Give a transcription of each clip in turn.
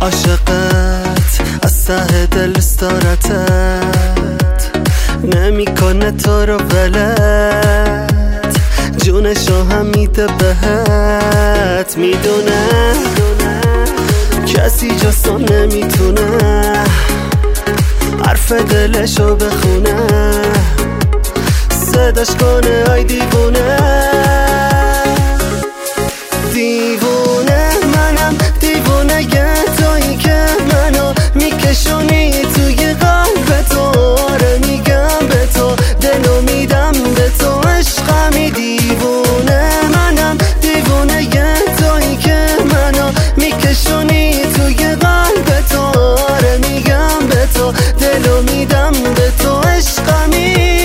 عاشقت از ته دل استارتت نمیکنه تو رو ولت، جونشو هم میده بهت. میدونه کسی جستو نمیتونه حرف دلشو بخونه، صداش کنه آی دیوونه. دیوونه منم، دیوونه تویی که منو میکشونی توی قلب تو. آره میگم به تو، دلو میدم به تو، عشقمی. دیوونه منم، دیوونه تویی که منو میکشونی توی قلب تو. آره میگم به تو، دلو میدم به تو، عشقمی.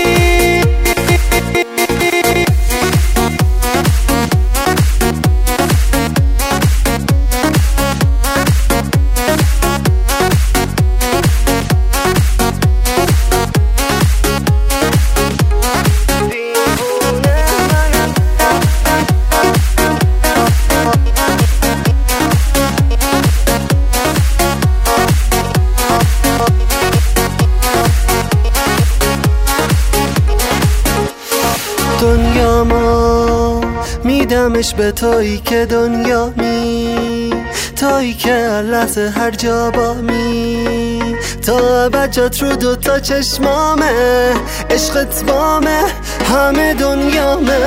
دنیامو میدمش به تویی که دنیامی، تویی که لحظه هر جا بامی. تا ابد جات رو دوتا چشمامه، عشقت بامه، همه دنیامه.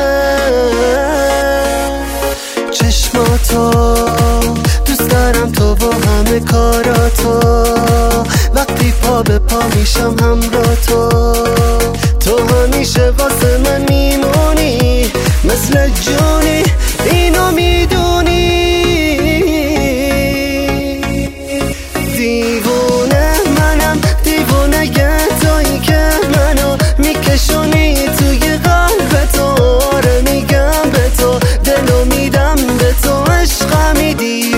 چشماتو دوست دارم، تو و همه کاراتو، وقتی پا به پا میشم همراه تو. تو همیشه واسه من میمونی مثل جونی، اینو میدونی. دیوونه منم، دیوونه تویی که منو میکشونی توی قلب تو. آره میگم به تو، دلو میدم به تو، عشقمی.